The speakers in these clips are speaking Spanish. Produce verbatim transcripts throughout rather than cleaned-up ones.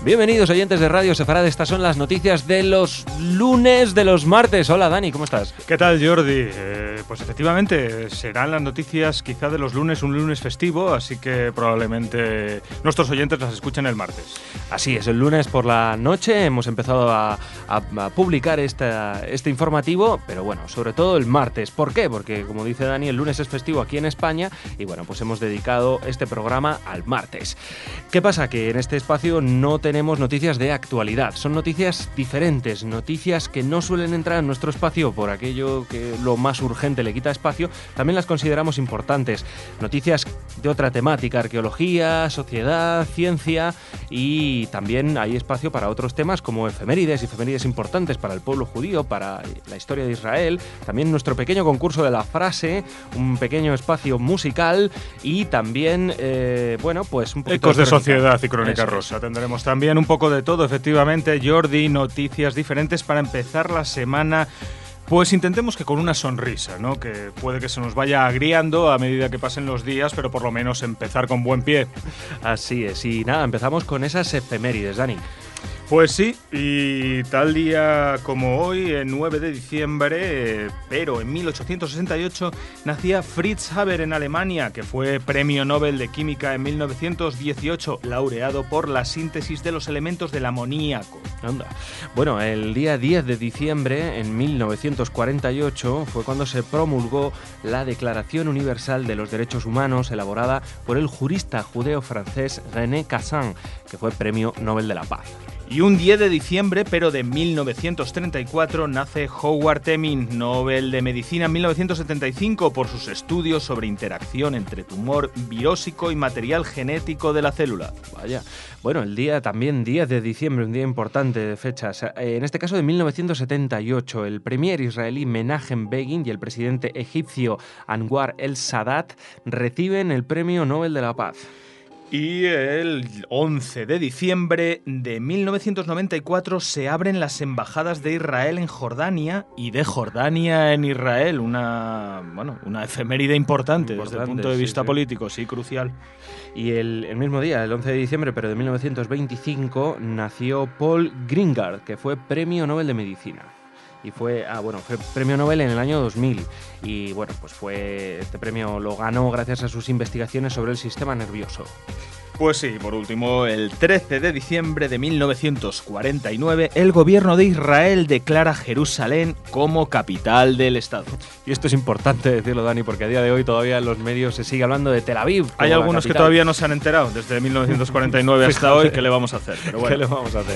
Bienvenidos oyentes de Radio Sefarad, estas son las noticias de los lunes, de los martes. Hola Dani, ¿cómo estás? ¿Qué tal, Jordi? Eh, pues efectivamente serán las noticias quizá de los lunes, un lunes festivo, así que probablemente nuestros oyentes las escuchen el martes. Así es, el lunes por la noche hemos empezado a, a, a publicar esta, este informativo, pero bueno, sobre todo el martes. ¿Por qué? Porque como dice Dani, el lunes es festivo aquí en España y bueno, pues hemos dedicado este programa al martes. ¿Qué pasa? Que en este espacio no tenemos tenemos noticias de actualidad, son noticias diferentes, noticias que no suelen entrar en nuestro espacio por aquello que lo más urgente le quita espacio, también las consideramos importantes, noticias de otra temática, arqueología, sociedad, ciencia, y también hay espacio para otros temas como efemérides, efemérides importantes para el pueblo judío, para la historia de Israel, también nuestro pequeño concurso de la frase, un pequeño espacio musical y también, eh, bueno, pues un poquito Ecos de, de sociedad y Eso crónica rosa, tendremos también También un poco de todo, efectivamente, Jordi, noticias diferentes para empezar la semana. Pues intentemos que con una sonrisa, ¿no? Que puede que se nos vaya agriando a medida que pasen los días, pero por lo menos empezar con buen pie. Así es, y nada, empezamos con esas efemérides, Dani. Pues sí, y tal día como hoy, el nueve de diciembre, pero en mil ochocientos sesenta y ocho, nacía Fritz Haber en Alemania, que fue Premio Nobel de Química en mil novecientos dieciocho, laureado por la síntesis de los elementos del amoníaco. Anda. Bueno, el día diez de diciembre, en mil novecientos cuarenta y ocho, fue cuando se promulgó la Declaración Universal de los Derechos Humanos, elaborada por el jurista judeo-francés René Cassin, que fue Premio Nobel de la Paz. Y un diez de diciembre, pero de mil novecientos treinta y cuatro, nace Howard Temin, Nobel de Medicina en mil novecientos setenta y cinco, por sus estudios sobre interacción entre tumor virósico y material genético de la célula. Vaya. Bueno, el día también diez de diciembre, un día importante de fechas. En este caso de mil novecientos setenta y ocho, el premier israelí Menachem Begin y el presidente egipcio Anwar el-Sadat reciben el Premio Nobel de la Paz. Y el once de diciembre de mil novecientos noventa y cuatro se abren las embajadas de Israel en Jordania y de Jordania en Israel, una, bueno, una efeméride importante, importante desde el punto de vista sí, sí. político, sí, crucial. Y el, el mismo día, el once de diciembre, pero de mil novecientos veinticinco, nació Paul Greengard, que fue Premio Nobel de Medicina. Y fue, ah, bueno, fue premio Nobel en el año dos mil. Y bueno, pues fue este premio lo ganó gracias a sus investigaciones sobre el sistema nervioso. Pues sí, por último, el trece de diciembre de mil novecientos cuarenta y nueve, el gobierno de Israel declara Jerusalén como capital del Estado. Y esto es importante decirlo, Dani, porque a día de hoy todavía en los medios se sigue hablando de Tel Aviv. Hay algunos que todavía no se han enterado, desde mil novecientos cuarenta y nueve hasta hoy, ¿qué le vamos a hacer? Pero bueno. ¿Qué le vamos a hacer?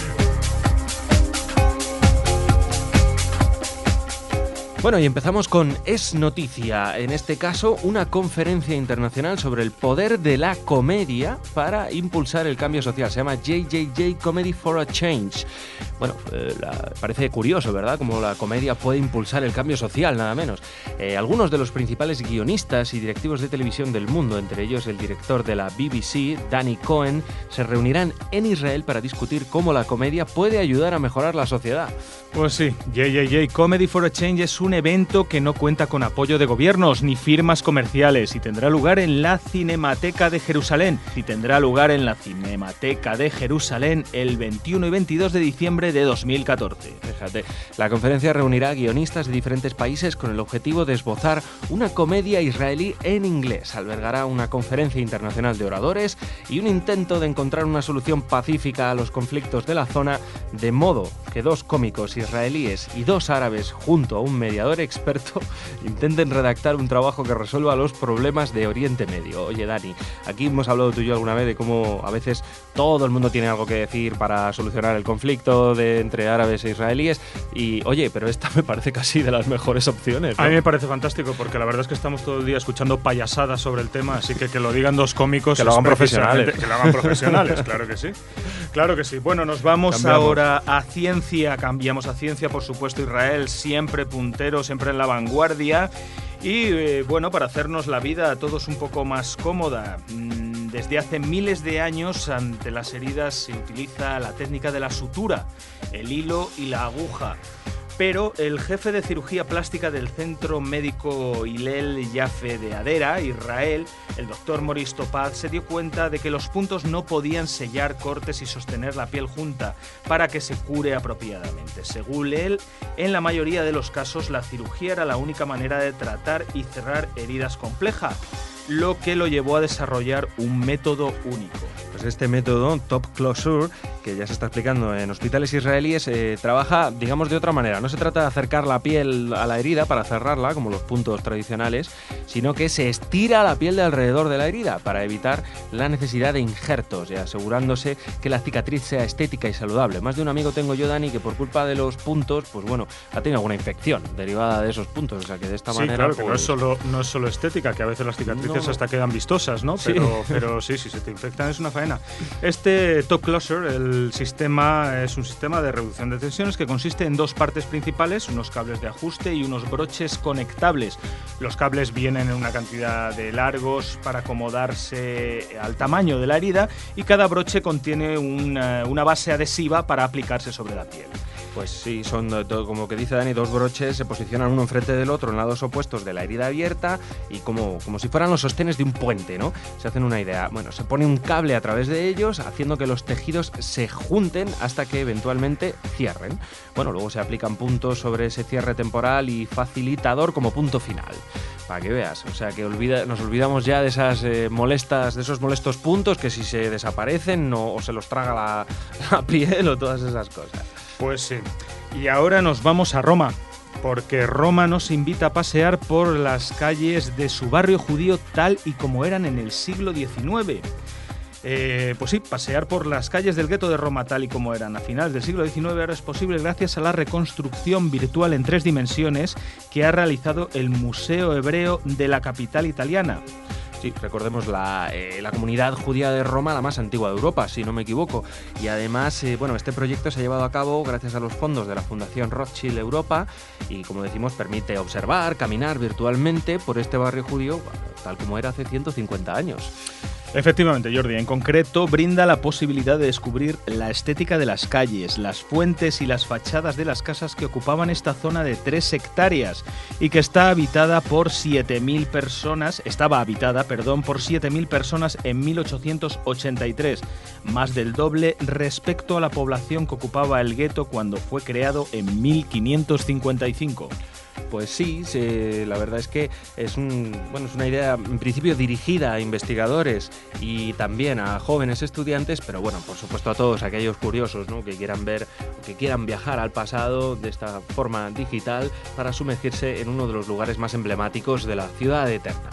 Bueno, y empezamos con Es Noticia, en este caso una conferencia internacional sobre el poder de la comedia para impulsar el cambio social. Se llama J J J Comedy for a Change. Bueno, eh, la, parece curioso, ¿verdad? Cómo la comedia puede impulsar el cambio social, nada menos. Eh, algunos de los principales guionistas y directivos de televisión del mundo, entre ellos el director de la B B C, Danny Cohen, se reunirán en Israel para discutir cómo la comedia puede ayudar a mejorar la sociedad. Pues sí, J J J Comedy for a Change es un evento que no cuenta con apoyo de gobiernos ni firmas comerciales y tendrá lugar en la Cinemateca de Jerusalén. Y tendrá lugar en la Cinemateca de Jerusalén el veintiuno y veintidós de diciembre de dos mil catorce. Fíjate, la conferencia reunirá a guionistas de diferentes países con el objetivo de esbozar una comedia israelí en inglés. Albergará una conferencia internacional de oradores y un intento de encontrar una solución pacífica a los conflictos de la zona, de modo que dos cómicos israelíes y dos árabes, junto a un mediador experto, intenten redactar un trabajo que resuelva los problemas de Oriente Medio. Oye, Dani, aquí hemos hablado tú y yo alguna vez de cómo a veces todo el mundo tiene algo que decir para solucionar el conflicto de, entre árabes e israelíes y, oye, pero esta me parece casi de las mejores opciones, ¿no? A mí me parece fantástico porque la verdad es que estamos todo el día escuchando payasadas sobre el tema, así que que lo digan dos cómicos... Que lo hagan profesionales. Que lo hagan profesionales, claro que sí. Claro que sí. Bueno, nos vamos Cambiamos. ahora a ciencia. Cambiamos a ciencia, por supuesto, Israel siempre puntero, siempre en la vanguardia. Y eh, bueno, para hacernos la vida a todos un poco más cómoda, desde hace miles de años ante las heridas se utiliza la técnica de la sutura, el hilo y la aguja. Pero el jefe de cirugía plástica del Centro Médico Hillel Yaffe de Hadera, Israel, el doctor Maurice Topaz, se dio cuenta de que los puntos no podían sellar cortes y sostener la piel junta para que se cure apropiadamente. Según él, en la mayoría de los casos la cirugía era la única manera de tratar y cerrar heridas complejas, lo que lo llevó a desarrollar un método único. Pues este método, Top Closure, que ya se está explicando en hospitales israelíes, eh, trabaja, digamos, de otra manera. No se trata de acercar la piel a la herida para cerrarla, como los puntos tradicionales, sino que se estira la piel de alrededor de la herida para evitar la necesidad de injertos y asegurándose que la cicatriz sea estética y saludable. Más de un amigo tengo yo, Dani, que por culpa de los puntos, pues bueno, ha tenido alguna infección derivada de esos puntos. O sea, que de esta sí, manera... claro, pues, que no es, solo, no es solo estética, que a veces las cicatrices no, hasta quedan vistosas, ¿no? Sí. Pero, pero sí, si se te infectan es una faena. Este Top Closure, el sistema, es un sistema de reducción de tensiones que consiste en dos partes principales, unos cables de ajuste y unos broches conectables. Los cables vienen en una cantidad de largos para acomodarse al tamaño de la herida y cada broche contiene una, una base adhesiva para aplicarse sobre la piel. Pues sí, son, como que dice Dani, dos broches se posicionan uno enfrente del otro en lados opuestos de la herida abierta y como, como si fueran los sostenes de un puente, ¿no? Se hacen una idea. Bueno, se pone un cable a través de ellos haciendo que los tejidos se junten hasta que eventualmente cierren. Bueno, luego se aplican puntos sobre ese cierre temporal y facilitador como punto final. Para que veas, o sea que olvida, nos olvidamos ya de esas eh, molestas, de esos molestos puntos que si se desaparecen no, o se los traga la, la piel o todas esas cosas. Pues sí. Y ahora nos vamos a Roma, porque Roma nos invita a pasear por las calles de su barrio judío tal y como eran en el siglo diecinueve. Eh, pues sí, pasear por las calles del gueto de Roma tal y como eran a finales del siglo diecinueve ahora es posible gracias a la reconstrucción virtual en tres dimensiones que ha realizado el Museo Hebreo de la capital italiana. Sí, recordemos la, eh, la comunidad judía de Roma, la más antigua de Europa, si no me equivoco. Y además, eh, bueno, este proyecto se ha llevado a cabo gracias a los fondos de la Fundación Rothschild Europa y, como decimos, permite observar, caminar virtualmente por este barrio judío tal como era hace ciento cincuenta años. Efectivamente, Jordi. En concreto, brinda la posibilidad de descubrir la estética de las calles, las fuentes y las fachadas de las casas que ocupaban esta zona de tres hectáreas y que está habitada por siete mil personas, estaba habitada, perdón, por siete mil personas en mil ochocientos ochenta y tres, más del doble respecto a la población que ocupaba el gueto cuando fue creado en mil quinientos cincuenta y cinco. Pues sí, sí, la verdad es que es, un, bueno, es una idea en principio dirigida a investigadores y también a jóvenes estudiantes, pero bueno, por supuesto a todos aquellos curiosos, ¿no?, que quieran ver, que quieran viajar al pasado de esta forma digital para sumergirse en uno de los lugares más emblemáticos de la ciudad eterna.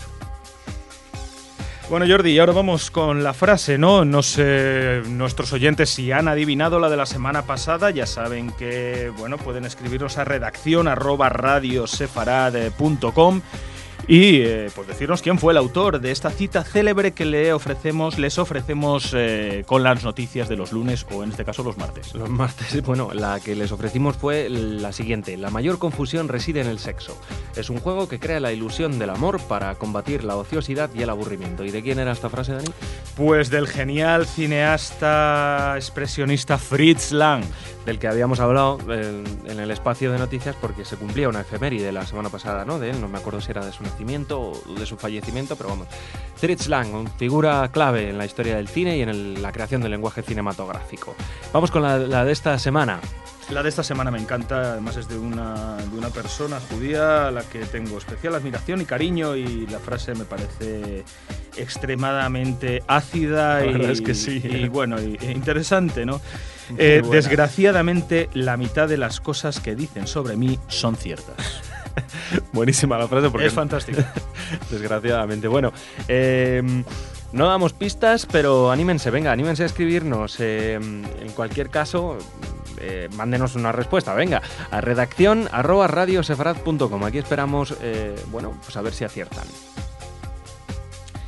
Bueno, Jordi, y ahora vamos con la frase, ¿no? No sé, nuestros oyentes si han adivinado la de la semana pasada, ya saben que, bueno, pueden escribirnos a redacción arroba radiosefarad punto com y eh, pues decirnos quién fue el autor de esta cita célebre que le ofrecemos, les ofrecemos eh, con las noticias de los lunes o en este caso los martes. Los martes, bueno, la que les ofrecimos fue la siguiente: la mayor confusión reside en el sexo. Es un juego que crea la ilusión del amor para combatir la ociosidad y el aburrimiento. ¿Y de quién era esta frase, Dani? Pues del genial cineasta expresionista Fritz Lang, del que habíamos hablado en, en el espacio de noticias porque se cumplía una efeméride la semana pasada, ¿no? De él, no me acuerdo si era de su nacimiento o de su fallecimiento, pero vamos. Fritz Lang, figura clave en la historia del cine y en el, la creación del lenguaje cinematográfico. Vamos con la, la de esta semana. La de esta semana me encanta, además es de una, de una persona judía a la que tengo especial admiración y cariño, y la frase me parece extremadamente ácida. La y, verdad es que sí. y bueno, y, e interesante, ¿no? Eh, desgraciadamente, la mitad de las cosas que dicen sobre mí son ciertas. Buenísima la frase porque es fantástica. Desgraciadamente. Bueno, eh, no damos pistas, pero anímense, venga, anímense a escribirnos. Eh, en cualquier caso, eh, mándenos una respuesta, venga, a redacción arroba radiosefarad punto com. Aquí esperamos, eh, bueno, pues a ver si aciertan.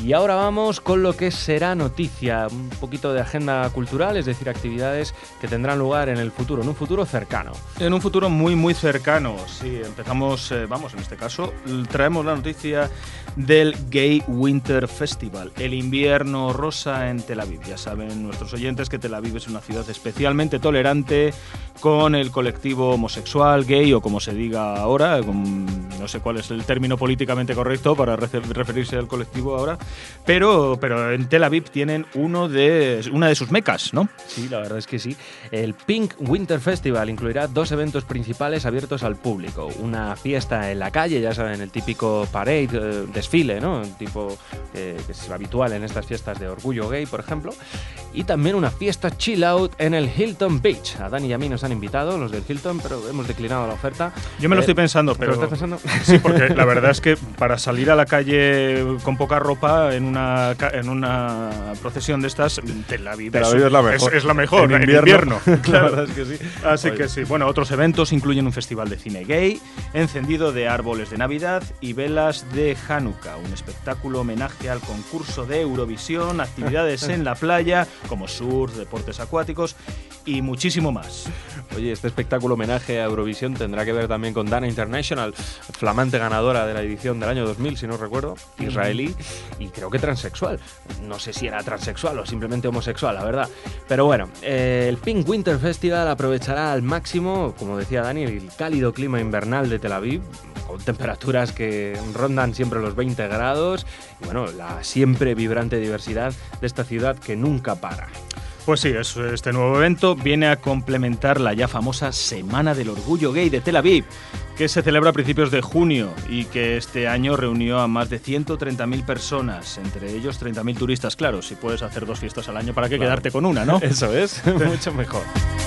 Y ahora vamos con lo que será noticia, un poquito de agenda cultural, es decir, actividades que tendrán lugar en el futuro, en un futuro cercano. En un futuro muy, muy cercano, sí. Empezamos, eh, vamos, en este caso, traemos la noticia del Gay Winter Festival, el invierno rosa en Tel Aviv. Ya saben nuestros oyentes que Tel Aviv es una ciudad especialmente tolerante con el colectivo homosexual, gay o como se diga ahora, con, no sé cuál es el término políticamente correcto para referirse al colectivo ahora, pero, pero en Tel Aviv tienen uno de, una de sus mecas, ¿no? Sí, la verdad es que sí. El Pink Winter Festival incluirá dos eventos principales abiertos al público. Una fiesta en la calle, ya saben, el típico parade, eh, desfile, ¿no? El tipo eh, que es habitual en estas fiestas de orgullo gay, por ejemplo. Y también una fiesta chill out en el Hilton Beach. A Dani y a mí nos han invitado, los del Hilton, pero hemos declinado la oferta. Yo me lo eh, estoy pensando, pero... ¿Lo estás pensando? Sí, porque la verdad es que para salir a la calle con poca ropa en una, en una procesión de estas, Tel Aviv, Tel Aviv es la mejor. Es, es la mejor, en en invierno. invierno. Claro. La verdad es que sí. Así Oye. que sí. Bueno, otros eventos incluyen un festival de cine gay, encendido de árboles de Navidad y velas de Hanukkah, un espectáculo homenaje al concurso de Eurovisión, actividades en la playa, como surf, deportes acuáticos y muchísimo más. Oye, este espectáculo homenaje a Eurovisión tendrá que ver también con Dana International, flamante ganadora de la edición del año dos mil, si no recuerdo, israelí, y creo que transexual. No sé si era transexual o simplemente homosexual, la verdad. Pero bueno, eh, el Pink Winter Festival aprovechará al máximo, como decía Dani, el cálido clima invernal de Tel Aviv, con temperaturas que rondan siempre los veinte grados, y bueno, la siempre vibrante diversidad de esta ciudad que nunca para. Pues sí, es, este nuevo evento viene a complementar la ya famosa Semana del Orgullo Gay de Tel Aviv, que se celebra a principios de junio y que este año reunió a más de ciento treinta mil personas, entre ellos treinta mil turistas. Claro, si puedes hacer dos fiestas al año, ¿para qué claro. quedarte con una, no? Eso es, mucho mejor.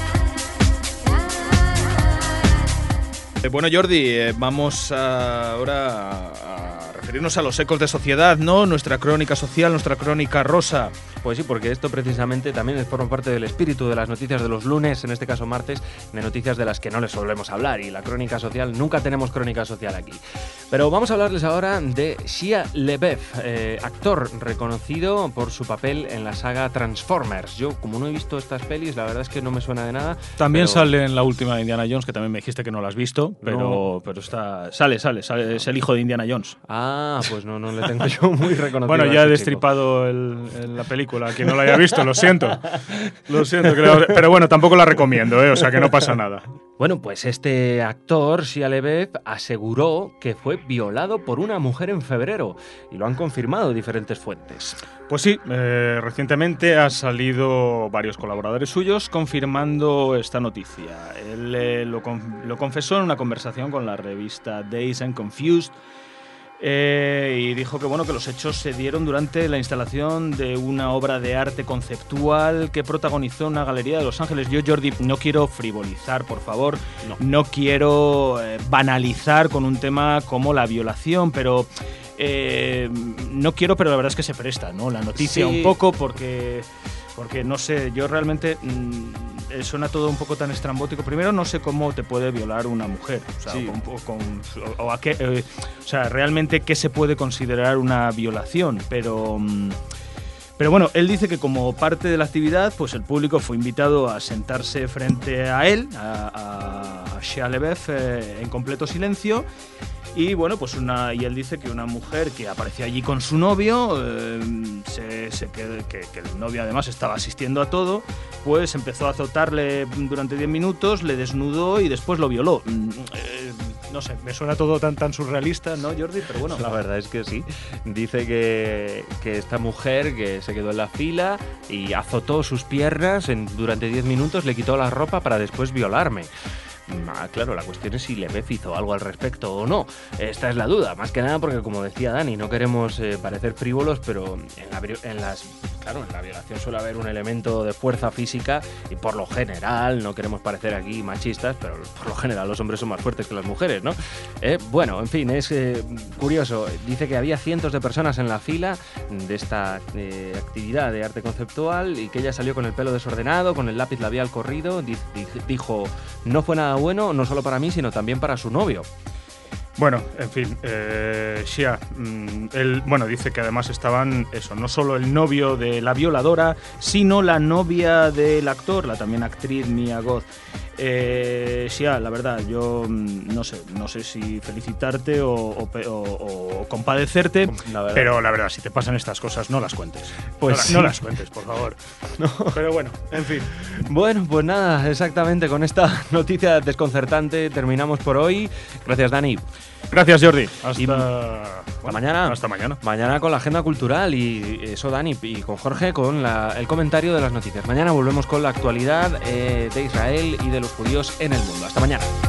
Bueno, Jordi, eh, vamos a, ahora a, a referirnos a los ecos de sociedad, ¿no? Nuestra crónica social, nuestra crónica rosa. Pues sí, porque esto precisamente también forma parte del espíritu de las noticias de los lunes, en este caso martes, de noticias de las que no les solemos hablar, y la crónica social, nunca tenemos crónica social aquí. Pero vamos a hablarles ahora de Shia LaBeouf, eh, actor reconocido por su papel en la saga Transformers. Yo, como no he visto estas pelis, la verdad es que no me suena de nada. También pero... sale en la última de Indiana Jones, que también me dijiste que no la has visto, pero, no. pero está sale, sale, sale, es el hijo de Indiana Jones. Ah, pues no, no le tengo yo muy reconocido. Bueno, ya he destripado el, el, la película. A quien no la haya visto, lo siento. Lo siento, creo, pero bueno, tampoco la recomiendo, ¿eh? O sea que no pasa nada. Bueno, pues este actor, Shia LaBeouf, aseguró que fue violado por una mujer en febrero y lo han confirmado diferentes fuentes. Pues sí, eh, recientemente han salido varios colaboradores suyos confirmando esta noticia. Él eh, lo, con, lo confesó en una conversación con la revista Dazed and Confused. Eh, y dijo que bueno que los hechos se dieron durante la instalación de una obra de arte conceptual que protagonizó una galería de Los Ángeles. Yo, Jordi, no quiero frivolizar, por favor, no, no quiero eh, banalizar con un tema como la violación, pero eh, no quiero, pero la verdad es que se presta, ¿no? La noticia sí. Un poco porque... Porque, no sé, yo realmente mmm, suena todo un poco tan estrambótico. Primero, no sé cómo te puede violar una mujer. O sea, sí. con, con, o a qué, eh, o sea, realmente qué se puede considerar una violación. Pero, mmm, pero bueno, él dice que como parte de la actividad, pues el público fue invitado a sentarse frente a él, a, a Shia LaBeouf, eh, en completo silencio. Y bueno, pues una y él dice que una mujer que apareció allí con su novio, eh, se, se, que, que, que el novio además estaba asistiendo a todo, pues empezó a azotarle durante diez minutos, le desnudó y después lo violó. Eh, no sé, me suena todo tan, tan surrealista, ¿no, Jordi? Pero bueno. La verdad es que sí. Dice que, que esta mujer que se quedó en la fila y azotó sus piernas en, durante diez minutos, le quitó la ropa para después violarme. Ah, claro, la cuestión es si LaBeouf hizo algo al respecto o no. Esta es la duda, más que nada porque, como decía Dani, no queremos eh, parecer frívolos, pero en, la, en las claro, en la violación suele haber un elemento de fuerza física y por lo general, no queremos parecer aquí machistas, pero por lo general los hombres son más fuertes que las mujeres, ¿no? Eh, bueno, en fin, es eh, curioso. Dice que había cientos de personas en la fila de esta eh, actividad de arte conceptual y que ella salió con el pelo desordenado, con el lápiz labial corrido. Dijo, no fue nada bueno, no solo para mí, sino también para su novio. Bueno, en fin, eh, Shia, mmm, él, bueno, dice que además estaban, eso, no solo el novio de la violadora, sino la novia del actor, la también actriz Mia Goth. Eh, Shia, la verdad, yo mmm, no sé, no sé si felicitarte o, o, o, o compadecerte, la pero la verdad, si te pasan estas cosas, no las cuentes. Pues no, sí. no las cuentes, por favor. No. Pero bueno, en fin. Bueno, pues nada, exactamente, con esta noticia desconcertante terminamos por hoy. Gracias, Dani. Gracias, Jordi. Hasta, y, bueno, hasta mañana. Hasta mañana. Mañana con la agenda cultural y eso, Dani, y con Jorge con la, el comentario de las noticias. Mañana volvemos con la actualidad eh, de Israel y de los judíos en el mundo. Hasta mañana.